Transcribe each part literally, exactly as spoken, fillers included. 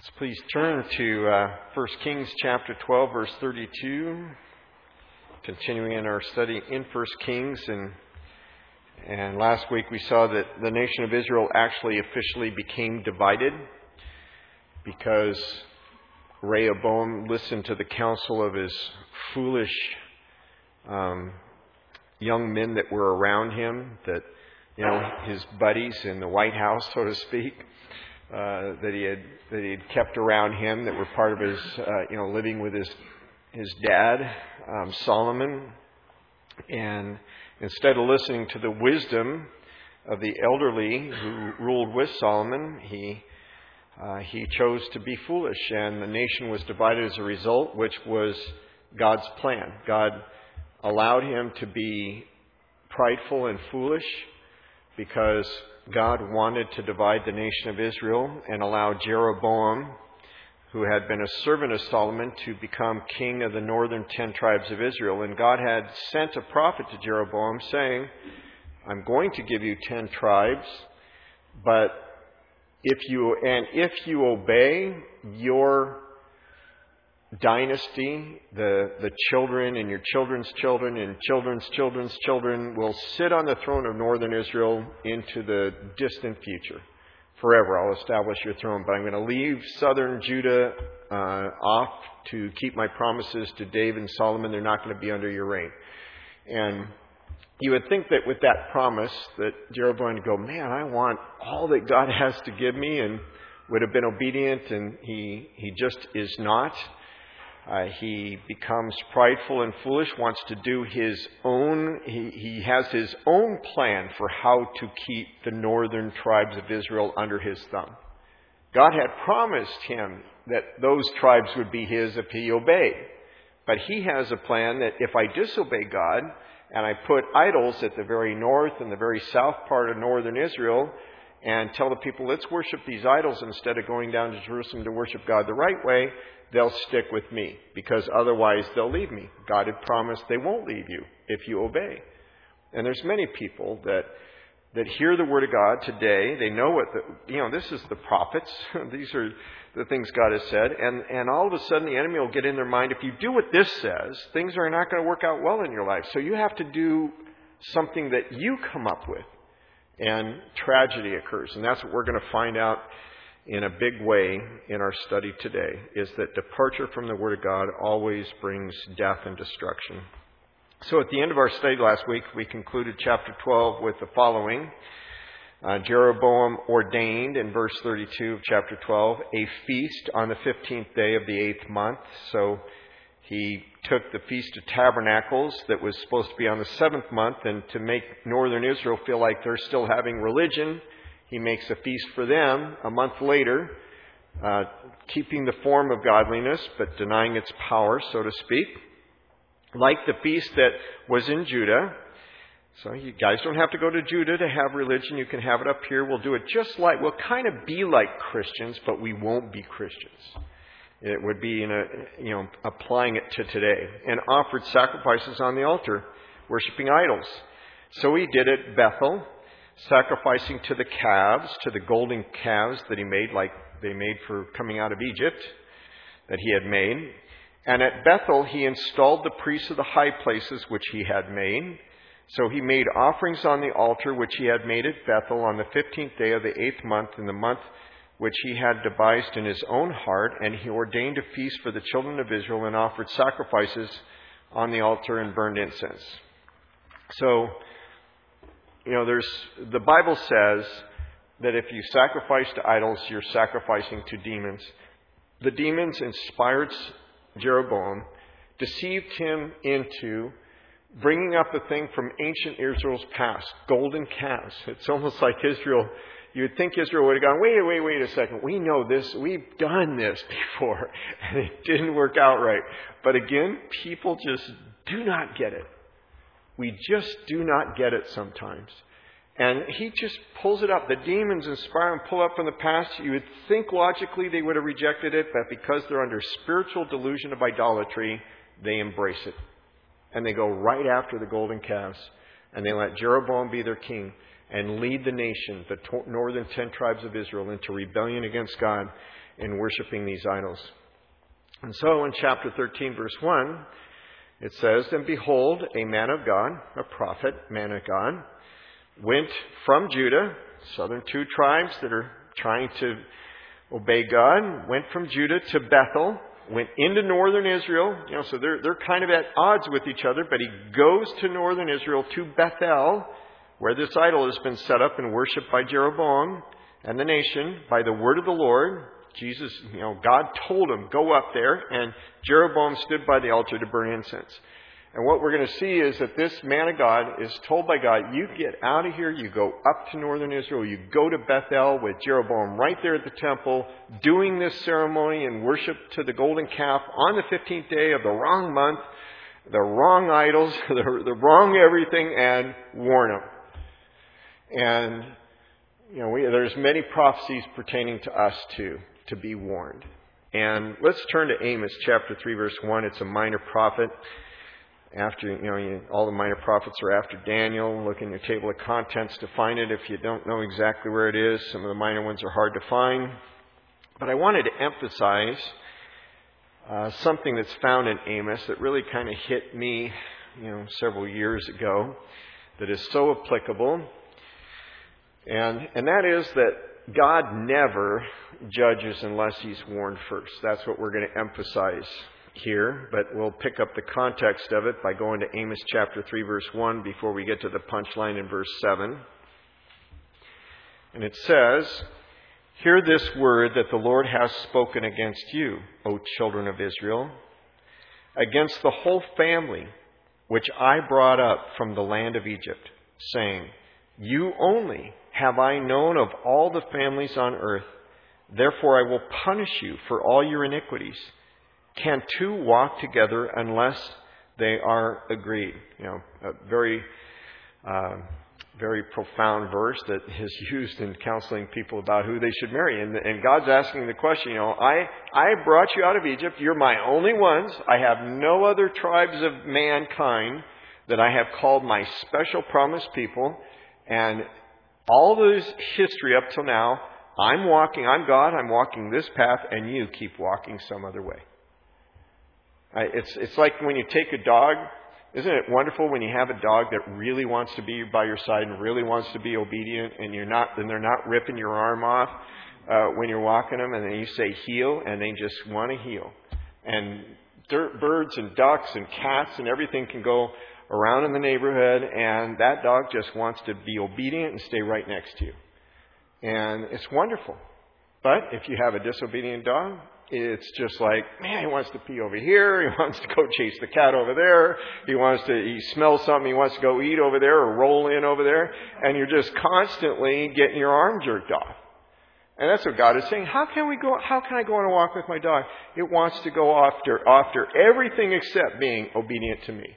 Let's please turn to uh, First Kings chapter twelve, verse thirty-two. Continuing in our study in First Kings, and and last week we saw that the nation of Israel actually officially became divided because Rehoboam listened to the counsel of his foolish um, young men that were around him, that you know his buddies in the White House, so to speak. Uh, that he had that he had kept around him, that were part of his, uh, you know, living with his his dad, um, Solomon. And instead of listening to the wisdom of the elderly who ruled with Solomon, he uh, he chose to be foolish, and the nation was divided as a result, which was God's plan. God allowed him to be prideful and foolish because God wanted to divide the nation of Israel and allow Jeroboam, who had been a servant of Solomon, to become king of the northern ten tribes of Israel. And God had sent a prophet to Jeroboam saying, I'm going to give you ten tribes, but if you, and if you obey, your dynasty, the, the children and your children's children and children's children's children will sit on the throne of northern Israel into the distant future. Forever I'll establish your throne, but I'm going to leave southern Judah uh, off to keep my promises to David and Solomon. They're not going to be under your reign. And you would think that with that promise that Jeroboam would go, man, I want all that God has to give me, and would have been obedient, and he, he just is not. Uh, he becomes prideful and foolish, wants to do his own, he, he has his own plan for how to keep the northern tribes of Israel under his thumb. God had promised him that those tribes would be his if he obeyed. But he has a plan that if I disobey God, and I put idols at the very north and the very south part of northern Israel, and tell the people, let's worship these idols instead of going down to Jerusalem to worship God the right way, they'll stick with me, because otherwise they'll leave me. God had promised they won't leave you if you obey. And there's many people that that hear the word of God today. They know what the, you know, this is the prophets. These are the things God has said. And, and all of a sudden the enemy will get in their mind, if you do what this says, things are not going to work out well in your life. So you have to do something that you come up with. And tragedy occurs. And that's what we're going to find out in a big way in our study today, is that departure from the Word of God always brings death and destruction. So at the end of our study last week, we concluded chapter twelve with the following. Uh, Jeroboam ordained, in verse thirty-two of chapter twelve, a feast on the fifteenth day of the eighth month. So he took the Feast of Tabernacles that was supposed to be on the seventh month, and to make northern Israel feel like they're still having religion, he makes a feast for them a month later, uh, keeping the form of godliness but denying its power, so to speak. Like the feast that was in Judah. So you guys don't have to go to Judah to have religion. You can have it up here. We'll do it just like, we'll kind of be like Christians, but we won't be Christians. It would be, in a, you know, applying it to today. And offered sacrifices on the altar, worshiping idols. So he did at Bethel, sacrificing to the calves, to the golden calves that he made, like they made for coming out of Egypt, that he had made. And at Bethel he installed the priests of the high places which he had made. So he made offerings on the altar which he had made at Bethel on the fifteenth day of the eighth month, in the month which he had devised in his own heart. And he ordained a feast for the children of Israel, and offered sacrifices on the altar and burned incense. So, you know, there's, the Bible says that if you sacrifice to idols, you're sacrificing to demons. The demons inspired Jeroboam, deceived him into bringing up a thing from ancient Israel's past, golden calves. It's almost like Israel, you would think Israel would have gone, wait, wait, wait a second. We know this. We've done this before, and it didn't work out right. But again, people just do not get it. We just do not get it sometimes. And he just pulls it up. The demons inspire and pull up from the past. You would think logically they would have rejected it, but because they're under spiritual delusion of idolatry, they embrace it. And they go right after the golden calves. And they let Jeroboam be their king and lead the nation, the northern ten tribes of Israel, into rebellion against God. in worshiping these idols. And so in chapter thirteen, verse one, it says, "And behold, a man of God," a prophet, man of God, "went from Judah," southern two tribes that are trying to obey God, went from Judah to Bethel, went into northern Israel. You know, so they're, they're kind of at odds with each other, but he goes to northern Israel, to Bethel, where this idol has been set up and worshipped by Jeroboam and the nation by the word of the Lord. Jesus, you know, God told him, go up there, and Jeroboam stood by the altar to burn incense. And what we're going to see is that this man of God is told by God, you get out of here, you go up to northern Israel, you go to Bethel with Jeroboam right there at the temple, doing this ceremony and worship to the golden calf on the fifteenth day of the wrong month, the wrong idols, the, the wrong everything, and warn them. And, you know, we, there's many prophecies pertaining to us too, to be warned. And let's turn to Amos chapter three, verse one. It's a minor prophet. After, you know, you, all the minor prophets are after Daniel. Look in your table of contents to find it if you don't know exactly where it is. Some of the minor ones are hard to find. But I wanted to emphasize uh, something that's found in Amos that really kind of hit me, you know, several years ago, that is so applicable. And, and that is that God never judges unless He's warned first. That's what we're going to emphasize here, but we'll pick up the context of it by going to Amos chapter three, verse one, before we get to the punchline in verse seven. And it says, "Hear this word that the Lord has spoken against you, O children of Israel, against the whole family which I brought up from the land of Egypt, saying, you only have I known of all the families on earth, therefore I will punish you for all your iniquities. Can two walk together unless they are agreed?" You know, a very, uh, very profound verse that is used in counseling people about who they should marry. And, and God's asking the question, you know, I, I brought you out of Egypt. You're my only ones. I have no other tribes of mankind that I have called my special promised people. And all this history up till now, I'm walking, I'm God, I'm walking this path, and you keep walking some other way. It's it's like when you take a dog. Isn't it wonderful when you have a dog that really wants to be by your side and really wants to be obedient, and you're not, and they're not ripping your arm off uh, when you're walking them, and then you say heel, and they just want to heel. And dirt, birds and ducks and cats and everything can go around in the neighborhood, and that dog just wants to be obedient and stay right next to you. And it's wonderful. But if you have a disobedient dog, it's just like, man, he wants to pee over here. He wants to go chase the cat over there. He wants to, he smells something. He wants to go eat over there or roll in over there. And you're just constantly getting your arm jerked off. And that's what God is saying. How can we go, how can I go on a walk with my dog? It wants to go after, after everything except being obedient to me.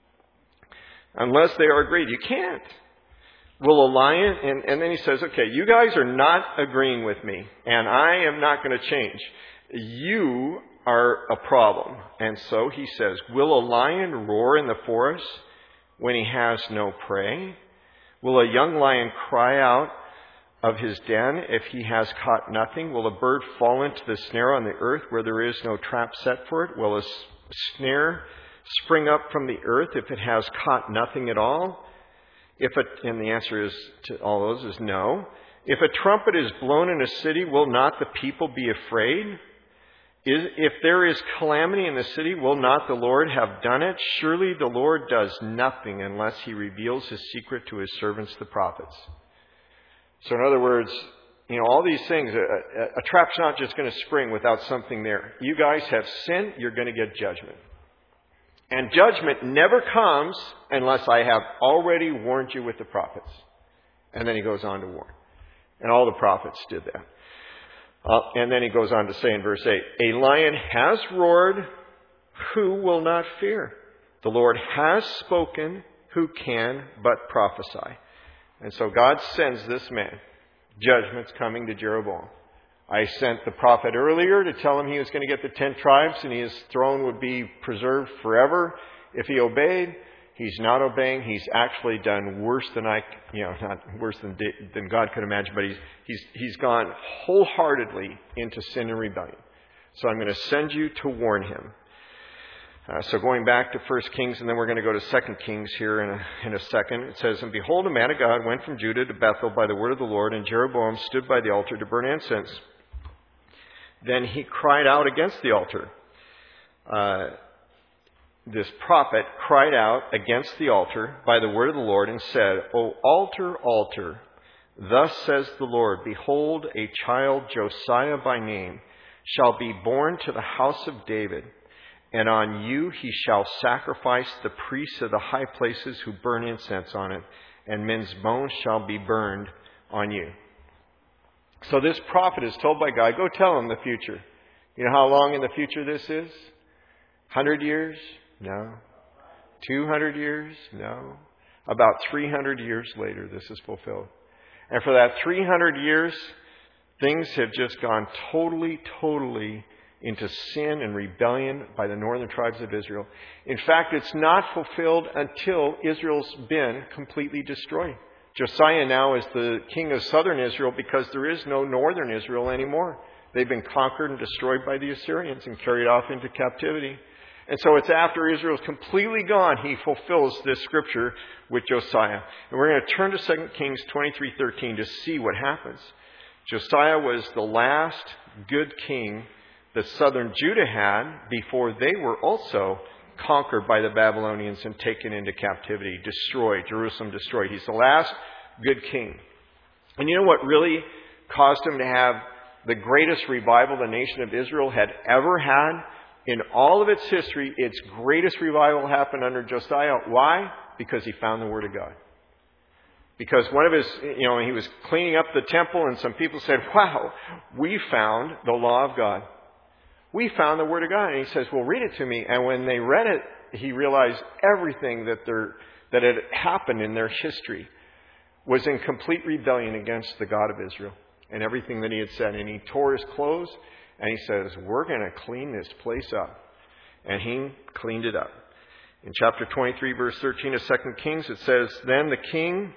Unless they are agreed. You can't. Will a lion, and, and then he says, okay, you guys are not agreeing with me, and I am not going to change. You are a problem. And so he says, will a lion roar in the forest when he has no prey? Will a young lion cry out of his den if he has caught nothing? Will a bird fall into the snare on the earth where there is no trap set for it? Will a snare spring up from the earth if it has caught nothing at all? If it, and the answer is to all those is no. If a trumpet is blown in a city, will not the people be afraid? Is, if there is calamity in the city, will not the Lord have done it? Surely the Lord does nothing unless He reveals His secret to His servants, the prophets. So in other words, you know, all these things, a, a, a trap's not just going to spring without something there. You guys have sinned, you're going to get judgment. And judgment never comes unless I have already warned you with the prophets. And then he goes on to warn. And all the prophets did that. Uh, and then he goes on to say in verse eight, a lion has roared, who will not fear? The Lord has spoken, who can but prophesy? And so God sends this man. Judgment's coming to Jeroboam. I sent the prophet earlier to tell him he was going to get the ten tribes and his throne would be preserved forever if he obeyed. He's not obeying. He's actually done worse than I, you know, not worse than than God could imagine, but he's he's he's gone wholeheartedly into sin and rebellion. So I'm going to send you to warn him. Uh, so going back to First Kings, and then we're going to go to Second Kings here in a, in a second. It says, "And behold, a man of God went from Judah to Bethel by the word of the Lord, and Jeroboam stood by the altar to burn incense. Then he cried out against the altar." Uh, this prophet cried out against the altar by the word of the Lord and said, "O altar, altar, thus says the Lord, behold, a child, Josiah by name, shall be born to the house of David, and on you he shall sacrifice the priests of the high places who burn incense on it, and men's bones shall be burned on you." So this prophet is told by God, go tell him the future. You know how long in the future this is? one hundred years? No. two hundred years? No. About three hundred years later, this is fulfilled. And for that three hundred years, things have just gone totally, totally into sin and rebellion by the northern tribes of Israel. In fact, it's not fulfilled until Israel's been completely destroyed. Josiah now is the king of southern Israel because there is no northern Israel anymore. They've been conquered and destroyed by the Assyrians and carried off into captivity. And so it's after Israel's completely gone, he fulfills this scripture with Josiah. And we're going to turn to Second Kings twenty-three thirteen to see what happens. Josiah was the last good king that southern Judah had before they were also conquered by the Babylonians and taken into captivity, destroyed, Jerusalem destroyed. He's the last good king. And you know what really caused him to have the greatest revival the nation of Israel had ever had? In all of its history, its greatest revival happened under Josiah. Why? Because he found the Word of God. Because one of his, you know, he was cleaning up the temple and some people said, "Wow, we found the law of God. We found the Word of God." And he says, "Well, read it to me." And when they read it, he realized everything that there, that had happened in their history was in complete rebellion against the God of Israel and everything that he had said. And he tore his clothes and he says, "We're going to clean this place up." And he cleaned it up. In chapter twenty-three, verse thirteen of Second Kings, it says, "Then the king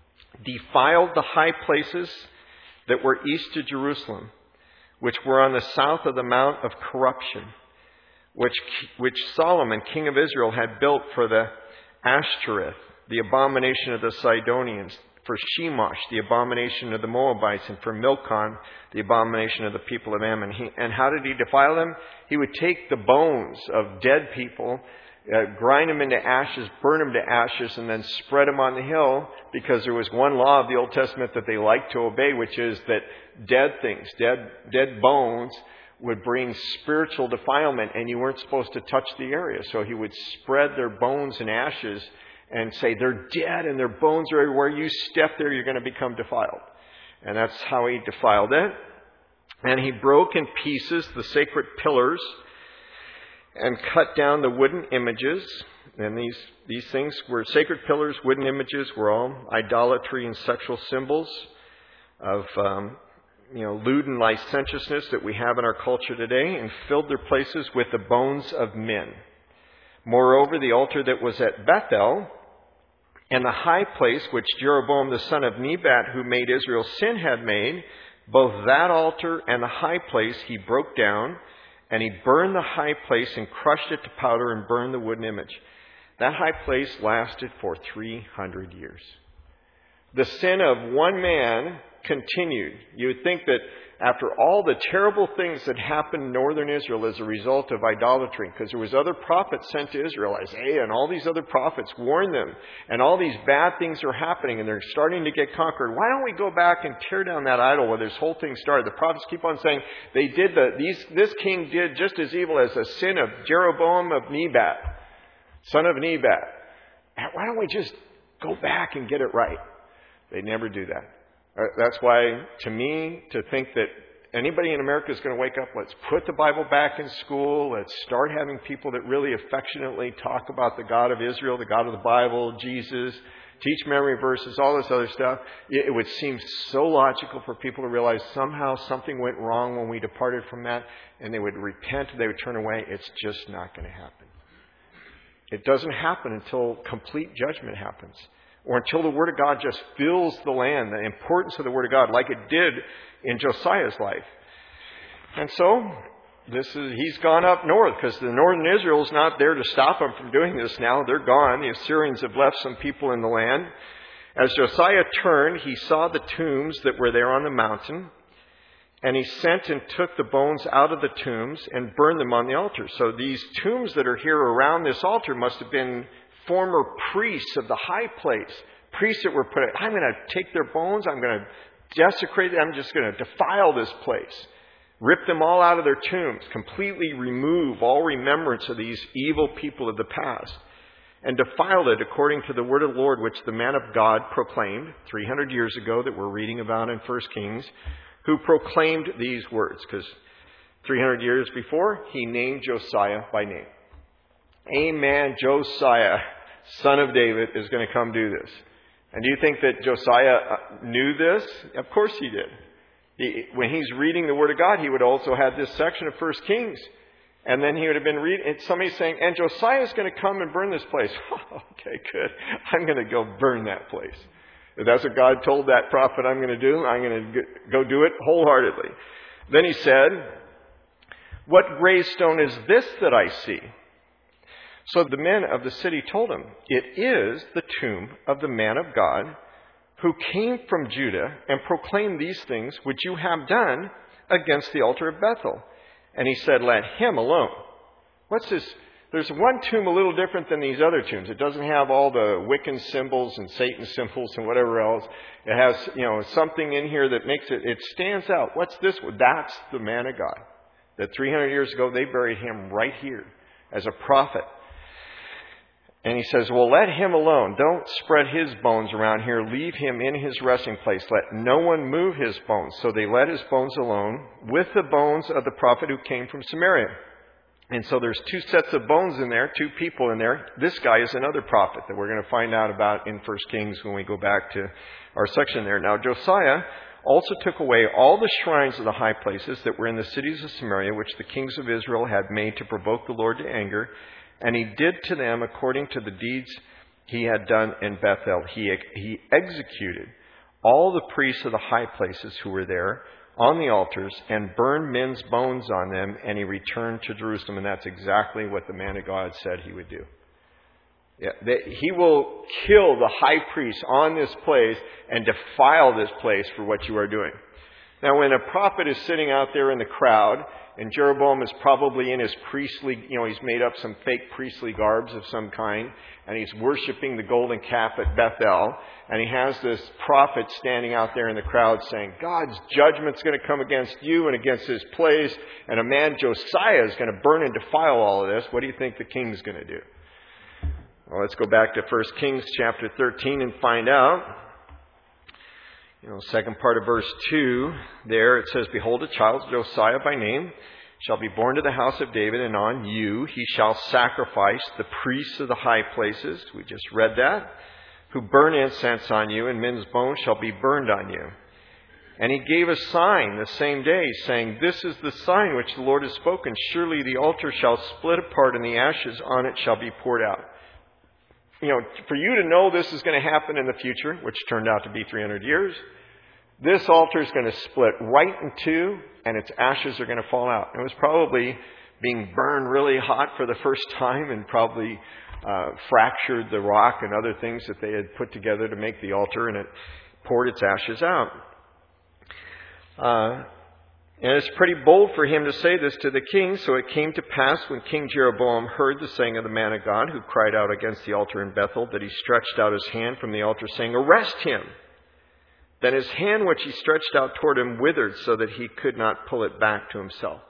defiled the high places that were east of Jerusalem, which were on the south of the Mount of Corruption, which, which Solomon, king of Israel, had built for the Ashtoreth, the abomination of the Sidonians, for Shemosh, the abomination of the Moabites, and for Milcom, the abomination of the people of Ammon." He, and how did he defile them? He would take the bones of dead people, uh, grind them into ashes, burn them to ashes, and then spread them on the hill, because there was one law of the Old Testament that they liked to obey, which is that dead things, dead dead bones, would bring spiritual defilement, and you weren't supposed to touch the area. So he would spread their bones and ashes and say, "They're dead and their bones are everywhere. You step there, you're going to become defiled." And that's how he defiled it. And he broke in pieces the sacred pillars and cut down the wooden images. And these, these things were sacred pillars, wooden images were all idolatry and sexual symbols of um, you know, lewd and licentiousness that we have in our culture today, and filled their places with the bones of men. Moreover, the altar that was at Bethel and the high place which Jeroboam the son of Nebat, who made Israel sin, had made, both that altar and the high place he broke down, and he burned the high place and crushed it to powder and burned the wooden image. That high place lasted for three hundred years. The sin of one man continued. You would think that after all the terrible things that happened in northern Israel as a result of idolatry, because there was other prophets sent to Israel, Isaiah and all these other prophets warned them, and all these bad things are happening and they're starting to get conquered. Why don't we go back and tear down that idol where this whole thing started? The prophets keep on saying they did the these this king did just as evil as the sin of Jeroboam of Nebat, son of Nebat. Why don't we just go back and get it right? They never do that. That's why, to me, to think that anybody in America is going to wake up, let's put the Bible back in school, let's start having people that really affectionately talk about the God of Israel, the God of the Bible, Jesus, teach memory verses, all this other stuff. It would seem so logical for people to realize somehow something went wrong when we departed from that, and they would repent, they would turn away. It's just not going to happen. It doesn't happen until complete judgment happens, or until the Word of God just fills the land, the importance of the Word of God, like it did in Josiah's life. And so, this is he's gone up north, because the northern Israel is not there to stop him from doing this now. They're gone. The Assyrians have left some people in the land. As Josiah turned, he saw the tombs that were there on the mountain, and he sent and took the bones out of the tombs and burned them on the altar. So these tombs that are here around this altar must have been former priests of the high place. Priests that were put, I'm going to take their bones, I'm going to desecrate them, I'm just going to defile this place. Rip them all out of their tombs, completely remove all remembrance of these evil people of the past, and defiled it according to the word of the Lord, which the man of God proclaimed three hundred years ago, that we're reading about in First Kings, who proclaimed these words, because three hundred years before, he named Josiah by name. A man, Josiah, son of David, is going to come do this. And do you think that Josiah knew this? Of course he did. He, when he's reading the Word of God, he would also have this section of First Kings. And then he would have been reading, and somebody saying, and Josiah's going to come and burn this place. Okay, good. I'm going to go burn that place. If that's what God told that prophet I'm going to do, I'm going to go do it wholeheartedly. Then he said, what gravestone is this that I see? So the men of the city told him, it is the tomb of the man of God who came from Judah and proclaimed these things which you have done against the altar of Bethel. And he said, let him alone. What's this? There's one tomb a little different than these other tombs. It doesn't have all the Wiccan symbols and Satan symbols and whatever else. It has, you know, something in here that makes it, it stands out. What's this? That's the man of God. That three hundred years ago, they buried him right here as a prophet. And he says, well, let him alone. Don't spread his bones around here. Leave him in his resting place. Let no one move his bones. So they let his bones alone with the bones of the prophet who came from Samaria. And so there's two sets of bones in there, two people in there. This guy is another prophet that we're going to find out about in First Kings when we go back to our section there. Now, Josiah also took away all the shrines of the high places that were in the cities of Samaria, which the kings of Israel had made to provoke the Lord to anger. And he did to them according to the deeds he had done in Bethel. He, he executed all the priests of the high places who were there on the altars and burned men's bones on them, and he returned to Jerusalem. And that's exactly what the man of God said he would do. Yeah, that he will kill the high priest on this place and defile this place for what you are doing. Now, when a prophet is sitting out there in the crowd, and Jeroboam is probably in his priestly, you know, he's made up some fake priestly garbs of some kind, and he's worshiping the golden calf at Bethel, and he has this prophet standing out there in the crowd saying, God's judgment's going to come against you and against this place, and a man, Josiah, is going to burn and defile all of this. What do you think the king's going to do? Well, let's go back to First Kings chapter thirteen and find out. You know, second part of verse two, there it says, behold, a child, Josiah by name, shall be born to the house of David, and on you he shall sacrifice the priests of the high places. We just read that. Who burn incense on you, and men's bones shall be burned on you. And he gave a sign the same day, saying, this is the sign which the Lord has spoken. Surely the altar shall split apart, and the ashes on it shall be poured out. You know, for you to know this is going to happen in the future, which turned out to be three hundred years, this altar is going to split right in two, and its ashes are going to fall out. It was probably being burned really hot for the first time, and probably uh, fractured the rock and other things that they had put together to make the altar, and it poured its ashes out. Uh, And it's pretty bold for him to say this to the king. So it came to pass when King Jeroboam heard the saying of the man of God, who cried out against the altar in Bethel, that he stretched out his hand from the altar, saying, arrest him. Then his hand which he stretched out toward him withered, so that he could not pull it back to himself.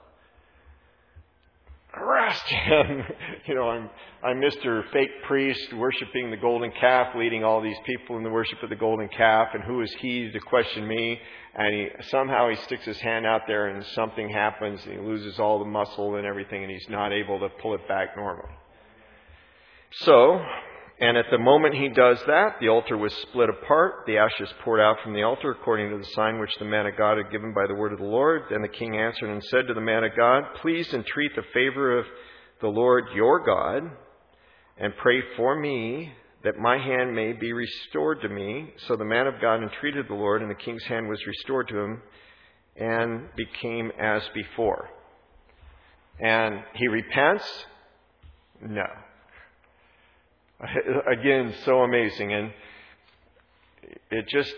Arrest him! You know, I'm, I'm Mister Fake Priest worshiping the golden calf, leading all these people in the worship of the golden calf. And who is he to question me? And he, somehow he sticks his hand out there and something happens. And he loses all the muscle and everything, and he's not able to pull it back normally. So, and at the moment he does that, the altar was split apart. The ashes poured out from the altar according to the sign which the man of God had given by the word of the Lord. Then the king answered and said to the man of God, please entreat the favor of the Lord your God, and pray for me that my hand may be restored to me. So the man of God entreated the Lord, and the king's hand was restored to him and became as before. And he repents? No. Again, so amazing. And it just,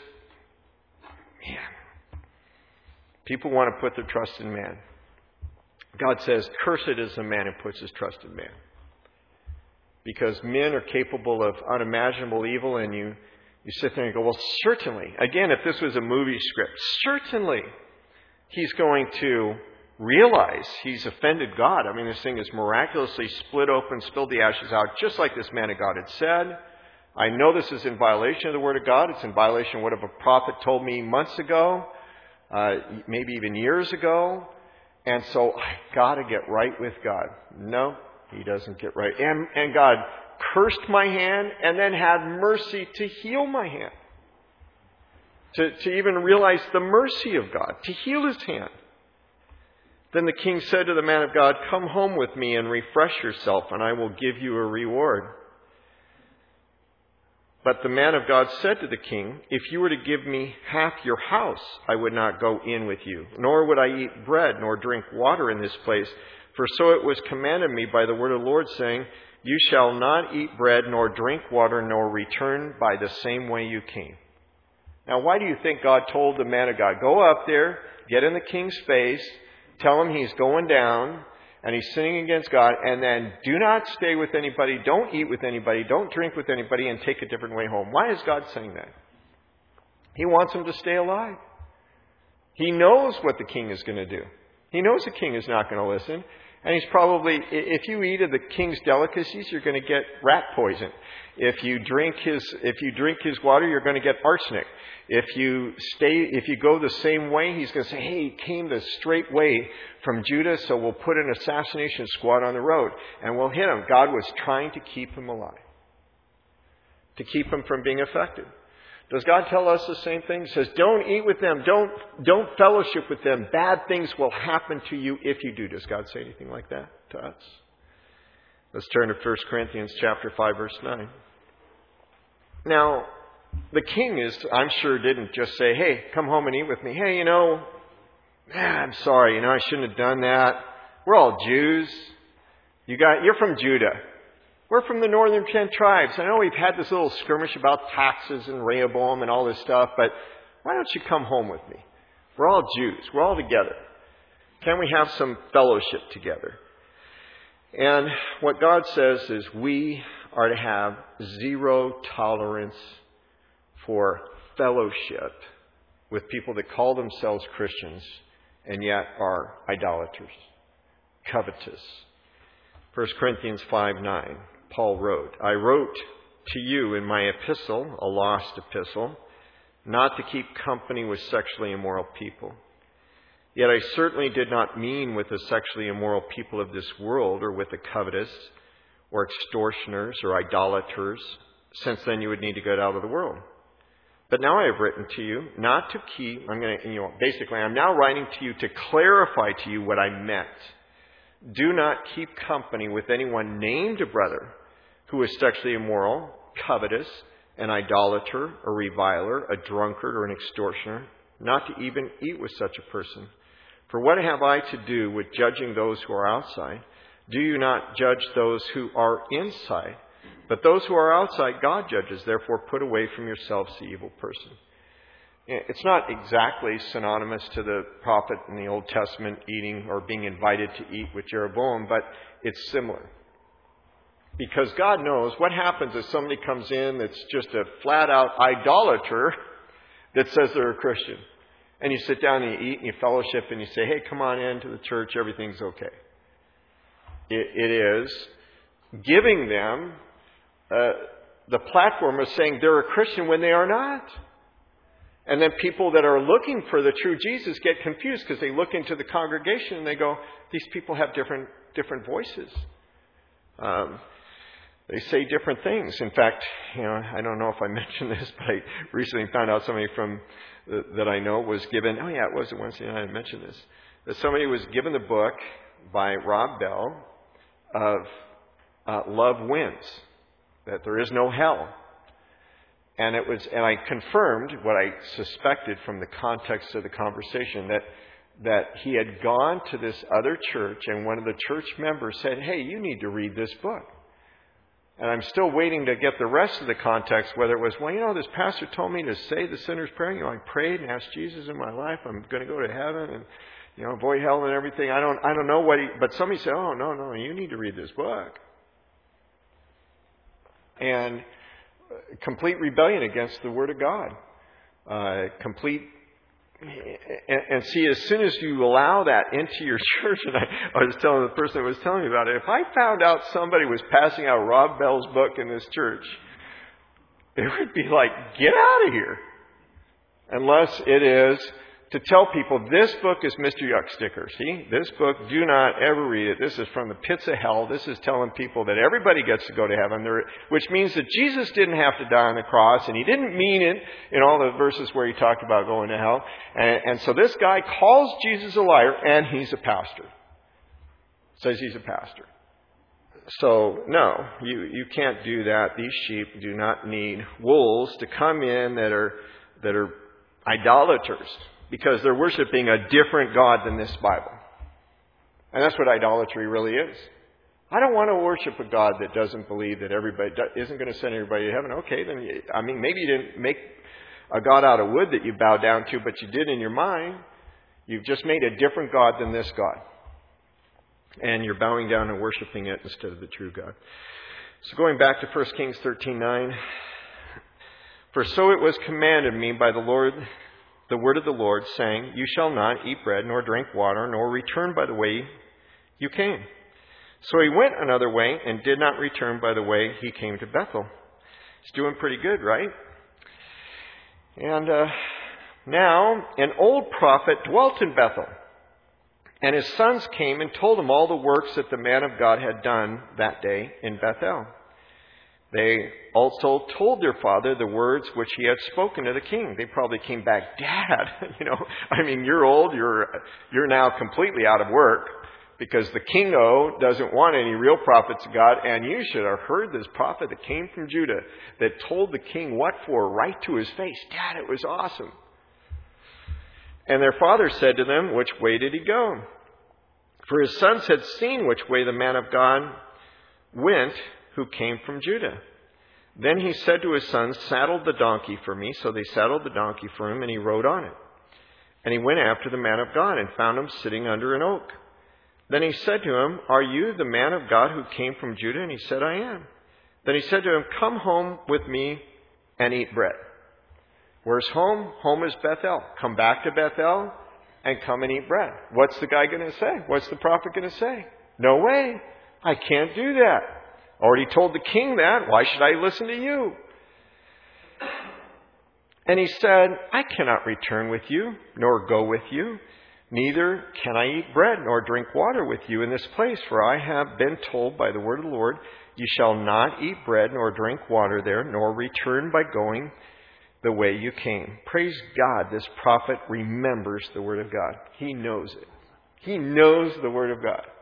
man, people want to put their trust in man. God says, cursed is the man who puts his trust in man. Because men are capable of unimaginable evil, and you, you sit there and go, well, certainly. Again, if this was a movie script, certainly he's going to realize he's offended God. I mean, this thing is miraculously split open, spilled the ashes out, just like this man of God had said. I know this is in violation of the Word of God. It's in violation of what a prophet told me months ago, uh, maybe even years ago. And so I got to get right with God. No, he doesn't get right. And, and God cursed my hand and then had mercy to heal my hand. To, to even realize the mercy of God, to heal his hand. Then the king said to the man of God, come home with me and refresh yourself, and I will give you a reward. But the man of God said to the king, if you were to give me half your house, I would not go in with you, nor would I eat bread nor drink water in this place. For so it was commanded me by the word of the Lord, saying, you shall not eat bread nor drink water, nor return by the same way you came. Now, why do you think God told the man of God, go up there, get in the king's face, tell him he's going down, and he's sinning against God, and then do not stay with anybody, don't eat with anybody, don't drink with anybody, and take a different way home? Why is God saying that? He wants him to stay alive. He knows what the king is going to do. He knows the king is not going to listen. And he's probably, if you eat of the king's delicacies, you're going to get rat poison. If you drink his, if you drink his water, you're going to get arsenic. If you stay, if you go the same way, he's going to say, hey, he came the straight way from Judah, so we'll put an assassination squad on the road and we'll hit him. God was trying to keep him alive, to keep him from being affected. Does God tell us the same thing? He says, don't eat with them. Don't, don't fellowship with them. Bad things will happen to you if you do. Does God say anything like that to us? Let's turn to First Corinthians chapter five, verse nine. Now, the king is, I'm sure, didn't just say, hey, come home and eat with me. Hey, you know, man, I'm sorry. You know, I shouldn't have done that. We're all Jews. You got, you're from Judah. We're from the northern ten tribes. I know we've had this little skirmish about taxes and Rehoboam and all this stuff, but why don't you come home with me? We're all Jews. We're all together. Can we have some fellowship together? And what God says is we are to have zero tolerance for fellowship with people that call themselves Christians and yet are idolaters, covetous. First Corinthians five nine. Paul wrote, I wrote to you in my epistle, a lost epistle, not to keep company with sexually immoral people. Yet I certainly did not mean with the sexually immoral people of this world, or with the covetous, or extortioners, or idolaters, since then you would need to get out of the world. But now I have written to you not to keep, I'm going to, you know, basically I'm now writing to you to clarify to you what I meant. Do not keep company with anyone named a brother who is sexually immoral, covetous, an idolater, a reviler, a drunkard, or an extortioner, not to even eat with such a person. For what have I to do with judging those who are outside? Do you not judge those who are inside? But those who are outside, God judges. Therefore, put away from yourselves the evil person. It's not exactly synonymous to the prophet in the Old Testament eating or being invited to eat with Jeroboam, but it's similar. Because God knows what happens if somebody comes in that's just a flat-out idolater that says they're a Christian. And you sit down and you eat and you fellowship and you say, hey, come on into the church, everything's okay. It, it is giving them uh, the platform of saying they're a Christian when they are not. And then people that are looking for the true Jesus get confused because they look into the congregation and they go, these people have different different voices. Um, they say different things. In fact, you know, I don't know if I mentioned this, but I recently found out somebody from uh, that I know was given, oh yeah, it was a Wednesday night I mentioned this, that somebody was given the book by Rob Bell of uh, Love Wins. that there is no hell. And it was, and I confirmed what I suspected from the context of the conversation, that that he had gone to this other church, and one of the church members said, "Hey, you need to read this book." And I'm still waiting to get the rest of the context, whether it was, well, you know, this pastor told me to say the sinner's prayer. You know, I prayed and asked Jesus in my life, I'm going to go to heaven and, you know, avoid hell and everything. I don't, I don't know what he, but somebody said, oh, no, no, you need to read this book. And complete rebellion against the Word of God. Uh, complete And, and see, as soon as you allow that into your church, and I, I was telling the person that was telling me about it, if I found out somebody was passing out Rob Bell's book in this church, it would be like, get out of here. Unless it is to tell people, this book is Mister Yuck sticker. See, this book, do not ever read it. This is from the pits of hell. This is telling people that everybody gets to go to heaven, there, which means that Jesus didn't have to die on the cross, and he didn't mean it in all the verses where he talked about going to hell. And, and so this guy calls Jesus a liar, and he's a pastor. Says he's a pastor. So, no, you, you can't do that. These sheep do not need wolves to come in that are, that are idolaters, because they're worshiping a different God than this Bible. And that's what idolatry really is. I don't want to worship a God that doesn't believe that everybody isn't going to send everybody to heaven. Okay, then, you, I mean, maybe you didn't make a God out of wood that you bow down to, but you did in your mind. You've just made a different God than this God. And you're bowing down and worshiping it instead of the true God. So going back to First Kings thirteen nine. For so it was commanded me by the Lord, the word of the Lord, saying, you shall not eat bread, nor drink water, nor return by the way you came. So he went another way and did not return by the way he came to Bethel. He's doing pretty good, right? And uh, now an old prophet dwelt in Bethel. And his sons came and told him all the works that the man of God had done that day in Bethel. They also told their father the words which he had spoken to the king. They probably came back, Dad, you know, I mean, you're old, you're you're now completely out of work because the king, oh, doesn't want any real prophets of God, and you should have heard this prophet that came from Judah that told the king what for right to his face. Dad, it was awesome. And their father said to them, which way did he go? For his sons had seen which way the man of God went who came from Judah. Then he said to his sons, saddle the donkey for me. So they saddled the donkey for him, and he rode on it. And he went after the man of God and found him sitting under an oak. Then he said to him, are you the man of God who came from Judah? And he said, I am. Then he said to him, come home with me and eat bread. Where's home? Home is Bethel. Come back to Bethel and come and eat bread. What's the guy going to say? What's the prophet going to say? No way. I can't do that. Already told the king that. Why should I listen to you? And he said, I cannot return with you, nor go with you. Neither can I eat bread nor drink water with you in this place. For I have been told by the word of the Lord, you shall not eat bread nor drink water there, nor return by going the way you came. Praise God, this prophet remembers the word of God. He knows it. He knows the word of God.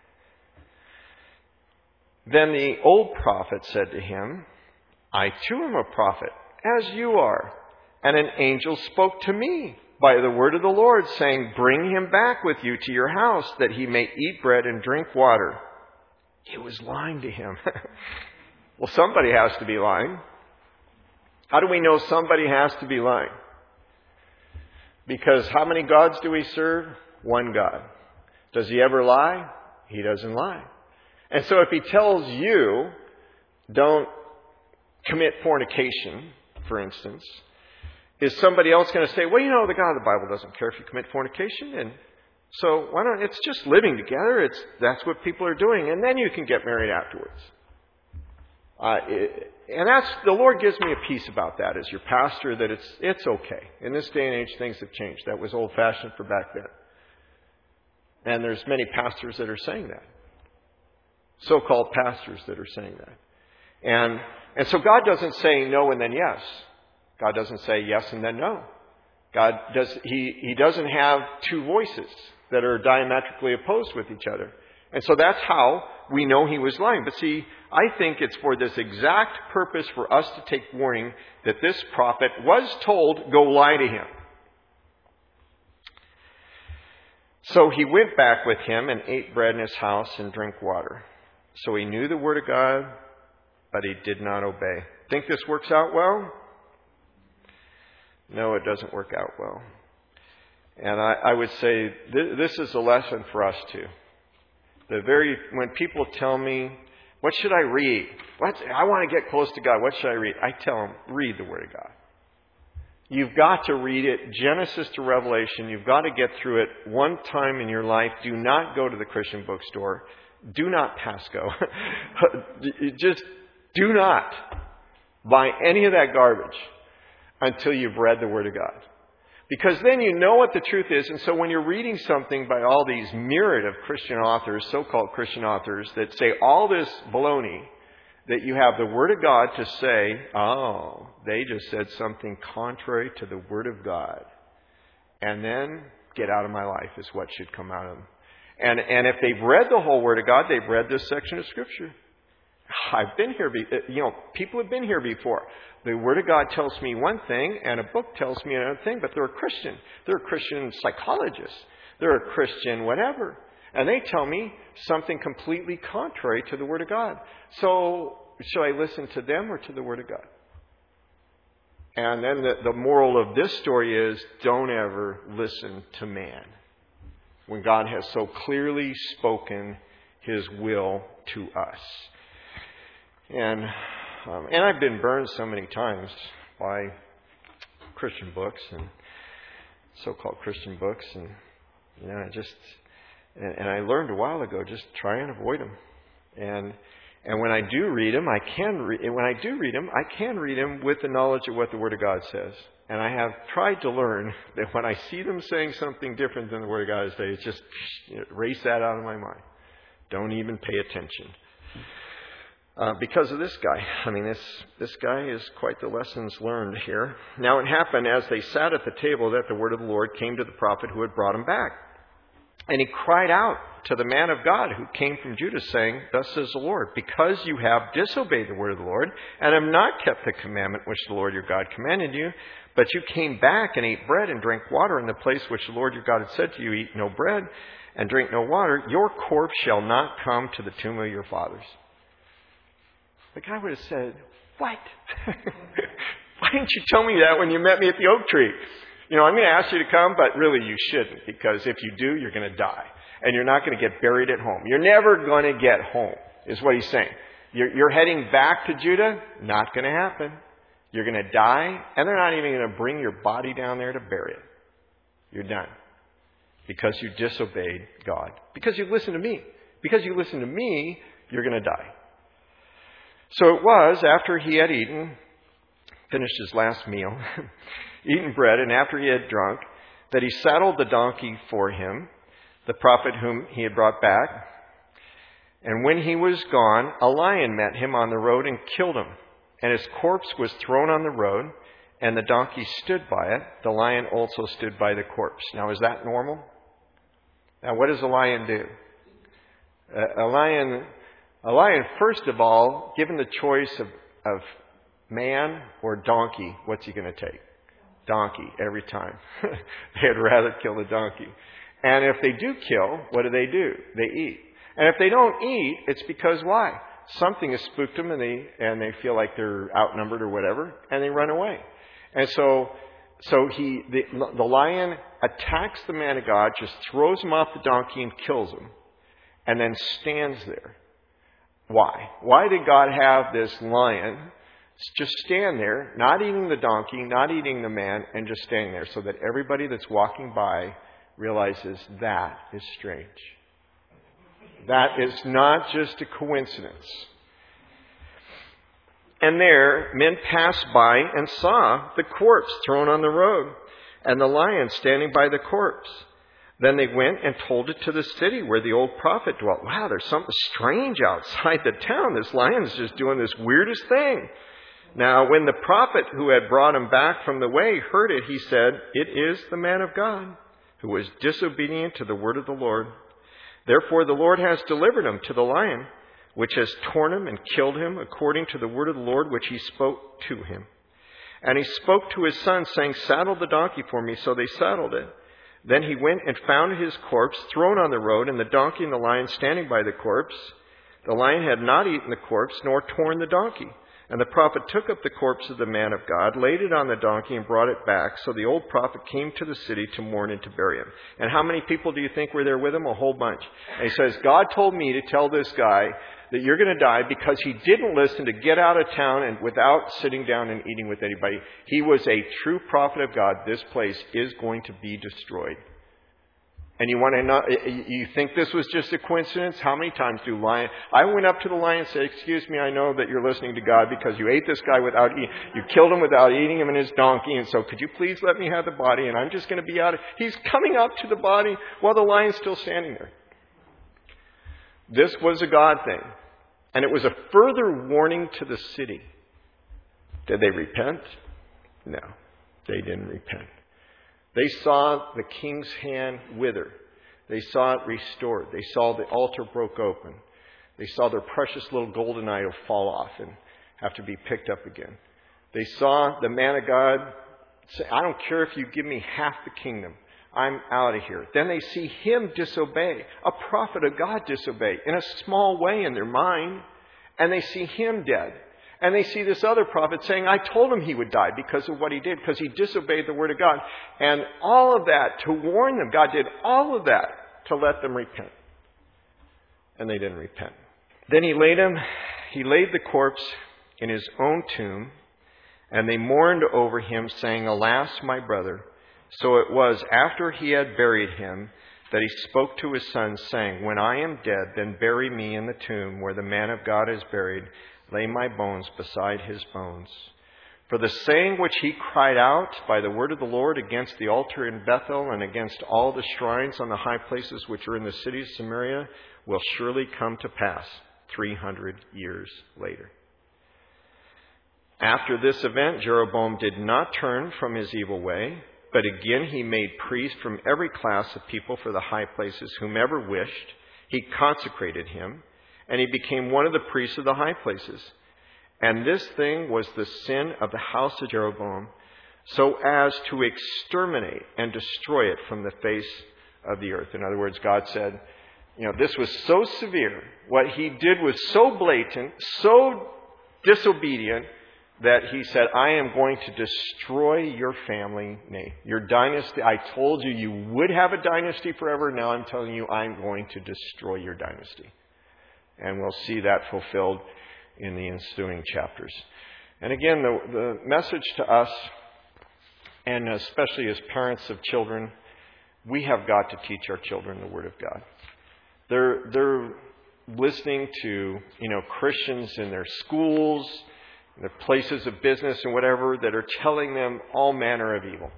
Then the old prophet said to him, I too am a prophet, as you are. And an angel spoke to me by the word of the Lord, saying, bring him back with you to your house, that he may eat bread and drink water. He was lying to him. Well, somebody has to be lying. How do we know somebody has to be lying? Because how many gods do we serve? One God. Does he ever lie? He doesn't lie. And so if he tells you, don't commit fornication, for instance, is somebody else going to say, well, you know, the God of the Bible doesn't care if you commit fornication, and so why don't, it's just living together. It's, that's what people are doing, and then you can get married afterwards. Uh, it, and that's, the Lord gives me a peace about that as your pastor, that it's, it's okay. In this day and age, things have changed. That was old fashioned for back then. And there's many pastors that are saying that. So-called pastors that are saying that. And, and so God doesn't say no and then yes. God doesn't say yes and then no. God does, he, he doesn't have two voices that are diametrically opposed with each other. And so that's how we know he was lying. But see, I think it's for this exact purpose for us to take warning that this prophet was told, go lie to him. So he went back with him and ate bread in his house and drank water. So he knew the word of God, but he did not obey. Think this works out well? No, it doesn't work out well. And I, I would say th- this is a lesson for us too. The very when people tell me, what should I read? What, I want to get close to God. What should I read? I tell them, read the Word of God. You've got to read it, Genesis to Revelation. You've got to get through it one time in your life. Do not go to the Christian bookstore. Do not Pasco. Just do not buy any of that garbage until you've read the Word of God. Because then you know what the truth is. And so when you're reading something by all these myriad of Christian authors, so-called Christian authors, that say all this baloney, that you have the Word of God to say, oh, they just said something contrary to the Word of God. And then, get out of my life is what should come out of them. And, and if they've read the whole Word of God, they've read this section of Scripture. I've been here, be- you know, people have been here before. The Word of God tells me one thing, and a book tells me another thing, but they're a Christian. They're a Christian psychologist. They're a Christian whatever. And they tell me something completely contrary to the Word of God. So, should I listen to them or to the Word of God? And then the, the moral of this story is, don't ever listen to man when God has so clearly spoken His will to us. And um, and I've been burned so many times by Christian books and so-called Christian books, and you know, I just and, and I learned a while ago, just try and avoid them. And and when I do read them, I can read. When I do read them, I can read them with the knowledge of what the Word of God says. And I have tried to learn that when I see them saying something different than the Word of God says, it's just you know, erase that out of my mind. Don't even pay attention. Uh, because of this guy. I mean, this this guy is quite the lessons learned here. Now it happened as they sat at the table that the word of the Lord came to the prophet who had brought him back. And he cried out to the man of God who came from Judah, saying, thus says the Lord, because you have disobeyed the word of the Lord, and have not kept the commandment which the Lord your God commanded you, but you came back and ate bread and drank water in the place which the Lord your God had said to you, eat no bread and drink no water, your corpse shall not come to the tomb of your fathers. The guy would have said, what? Why didn't you tell me that when you met me at the oak tree? You know, I'm going to ask you to come, but really you shouldn't, because if you do, you're going to die. And you're not going to get buried at home. You're never going to get home, is what he's saying. You're, you're heading back to Judah? Not going to happen. You're going to die, and they're not even going to bring your body down there to bury it. You're done. Because you disobeyed God. Because you listened to me. Because you listened to me, you're going to die. So it was, after he had eaten, finished his last meal, eaten bread, and after he had drunk, that he saddled the donkey for him, the prophet whom he had brought back. And when he was gone, a lion met him on the road and killed him. And his corpse was thrown on the road, and the donkey stood by it. The lion also stood by the corpse. Now, is that normal? Now, what does a lion do? A, a lion... A lion, first of all, given the choice of, of man or donkey, what's he going to take? Donkey, every time. They'd rather kill the donkey. And if they do kill, what do they do? They eat. And if they don't eat, it's because why? Something has spooked them and they and they feel like they're outnumbered or whatever, and they run away. And so so he the, the lion attacks the man of God, just throws him off the donkey and kills him, and then stands there. Why? Why did God have this lion just stand there, not eating the donkey, not eating the man, and just standing there so that everybody that's walking by realizes that is strange? That is not just a coincidence. And there, men passed by and saw the corpse thrown on the road and the lion standing by the corpse. Then they went and told it to the city where the old prophet dwelt. Wow, there's something strange outside the town. This lion's just doing this weirdest thing. Now, when the prophet who had brought him back from the way heard it, he said, it is the man of God who was disobedient to the word of the Lord. Therefore the Lord has delivered him to the lion, which has torn him and killed him, according to the word of the Lord which he spoke to him. And he spoke to his son, saying, Saddle the donkey for me. So they saddled it. Then he went and found his corpse thrown on the road, and the donkey and the lion standing by the corpse. The lion had not eaten the corpse, nor torn the donkey. And the prophet took up the corpse of the man of God, laid it on the donkey, and brought it back. So the old prophet came to the city to mourn and to bury him. And how many people do you think were there with him? A whole bunch. And he says, God told me to tell this guy that you're going to die because he didn't listen to get out of town and without sitting down and eating with anybody. He was a true prophet of God. This place is going to be destroyed. And you want to know, you think this was just a coincidence? How many times do lion? I went up to the lion and said, excuse me, I know that you're listening to God because you ate this guy without eating, you killed him without eating him and his donkey. And so could you please let me have the body? And I'm just going to be out of, he's coming up to the body while the lion's still standing there. This was a God thing. And it was a further warning to the city. Did they repent? No, they didn't repent. They saw the king's hand wither. They saw it restored. They saw the altar broke open. They saw their precious little golden idol fall off and have to be picked up again. They saw the man of God say, I don't care if you give me half the kingdom. I'm out of here. Then they see him disobey, a prophet of God disobey in a small way in their mind. And they see him dead. And they see this other prophet saying, I told him he would die because of what he did, because he disobeyed the word of God. And all of that to warn them. God did all of that to let them repent. And they didn't repent. Then he laid him, he laid the corpse in his own tomb, and they mourned over him, saying, Alas, my brother. So it was after he had buried him that he spoke to his son, saying, When I am dead, then bury me in the tomb where the man of God is buried. Lay my bones beside his bones. For the saying which he cried out by the word of the Lord against the altar in Bethel and against all the shrines on the high places which are in the city of Samaria will surely come to pass three hundred years later. After this event, Jeroboam did not turn from his evil way, but again he made priests from every class of people for the high places, whomever wished. He consecrated him, and he became one of the priests of the high places. And this thing was the sin of the house of Jeroboam, so as to exterminate and destroy it from the face of the earth. In other words, God said, you know, this was so severe. What he did was so blatant, so disobedient, that he said, I am going to destroy your family name, your dynasty. I told you you would have a dynasty forever. Now I'm telling you I'm going to destroy your dynasty. And we'll see that fulfilled in the ensuing chapters. And again, the, the message to us, and especially as parents of children, we have got to teach our children the Word of God. They're, they're listening to, you know, Christians in their schools, their places of business and whatever, that are telling them all manner of evil.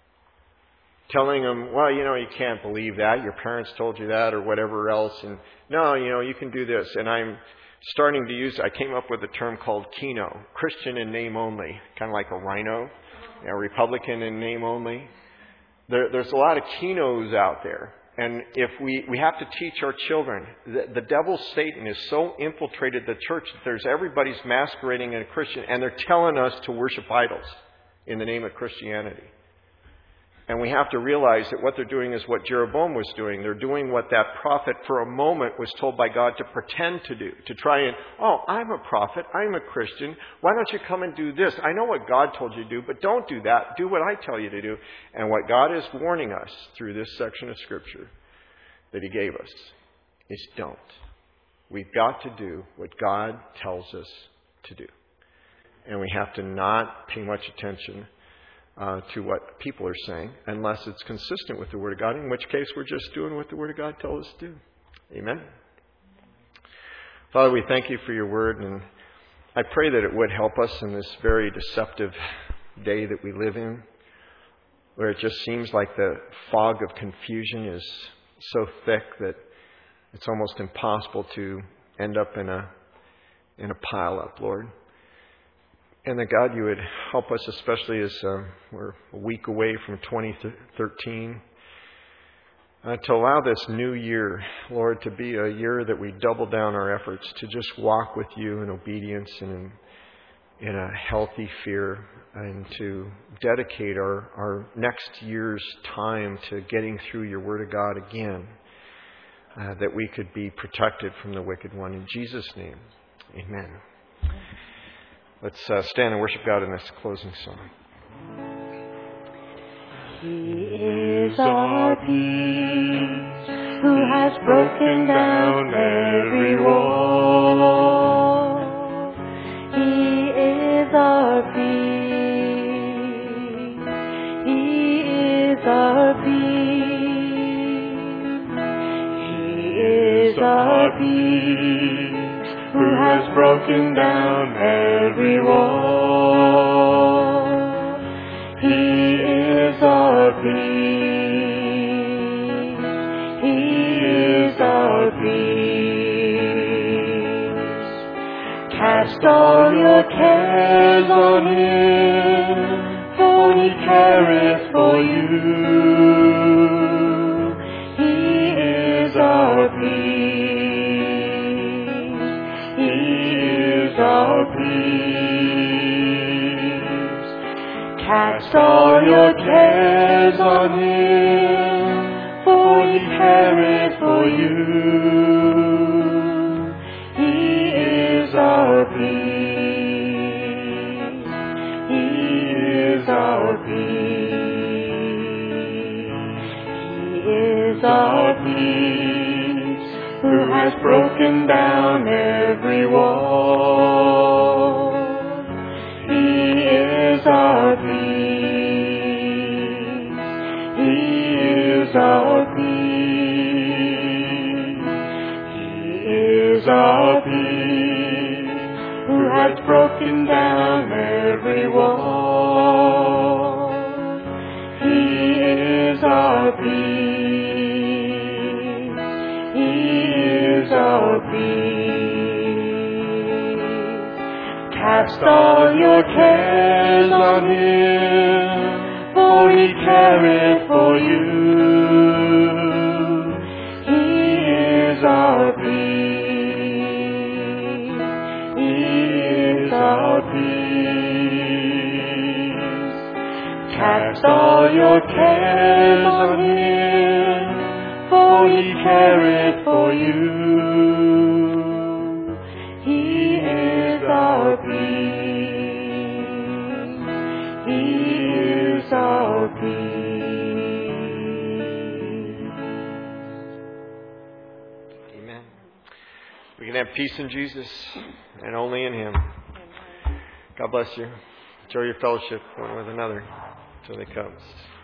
Telling them, well, you know, you can't believe that. Your parents told you that or whatever else. And no, you know, you can do this. And I'm starting to use, I came up with a term called Keno, Christian in name only, kind of like a rhino, you know, Republican in name only. There, there's a lot of Kenos out there. And if we, we have to teach our children, the, the devil, Satan, is so infiltrated the church that there's everybody's masquerading as a Christian, and they're telling us to worship idols in the name of Christianity. And we have to realize that what they're doing is what Jeroboam was doing. They're doing what that prophet for a moment was told by God to pretend to do. To try and, oh, I'm a prophet. I'm a Christian. Why don't you come and do this? I know what God told you to do, but don't do that. Do what I tell you to do. And what God is warning us through this section of Scripture that He gave us is don't. We've got to do what God tells us to do. And we have to not pay much attention Uh, to what people are saying, unless it's consistent with the Word of God, in which case we're just doing what the Word of God tells us to do. Amen? Father, we thank You for Your Word, and I pray that it would help us in this very deceptive day that we live in, where it just seems like the fog of confusion is so thick that it's almost impossible to end up in a in a pile-up, Lord. And that, God, You would help us, especially as uh, we're a week away from twenty thirteen. Uh, to allow this new year, Lord, to be a year that we double down our efforts to just walk with you in obedience and in, in a healthy fear, and to dedicate our, our next year's time to getting through your Word of God again, uh, that we could be protected from the wicked one. In Jesus' name, amen. Let's uh, stand and worship God in this closing song. He is our peace, who has broken down every wall. He is our peace. He is our peace. He is our peace, who has broken down every wall. He is our peace. He is our peace. Cast all your cares on him, for he careth for you. He is our peace. He is our peace. Cast all your cares on him, for he careth for you. He is our peace. He is our peace. He is our peace, who has broken down every wall. He is our peace. He is our peace. He is our peace, who has broken down every wall. He is our peace. He is our peace. Cast all your cares on him, for he careth for you. He is our peace. He is our peace. Cast all your cares on him, for he careth for you. He is our peace. He is our peace. Amen. We can have peace in Jesus and only in him. God bless you. Enjoy your fellowship one with another until he comes.